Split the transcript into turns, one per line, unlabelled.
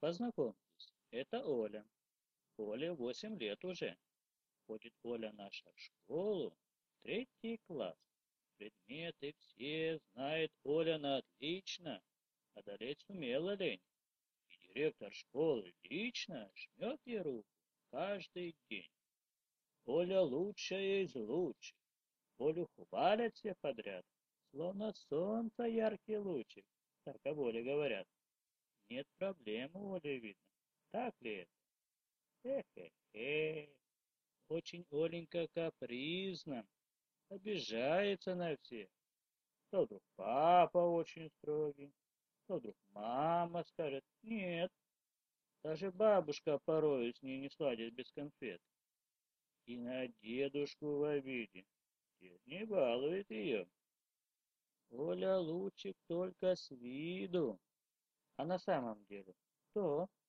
Познакомьтесь, это Оля. Оле 8 лет уже. Ходит Оля наша в школу, третий класс. Предметы все знает Оля на отлично. Одолеть сумела лень. И директор школы лично жмет ей руку каждый день. Оля лучшая из лучших. Олю хвалят все подряд, словно солнце яркий лучик. Так о Оле говорят. Нет проблем у Оли видно. Так ли это? Эх. Очень Оленька капризна, обижается на всех. То вдруг папа очень строгий, то вдруг мама скажет «нет». Даже бабушка порою с ней не сладит без конфет. И на дедушку в обиде. Дед не балует ее. Оля лучик только с виду. А на самом деле, что?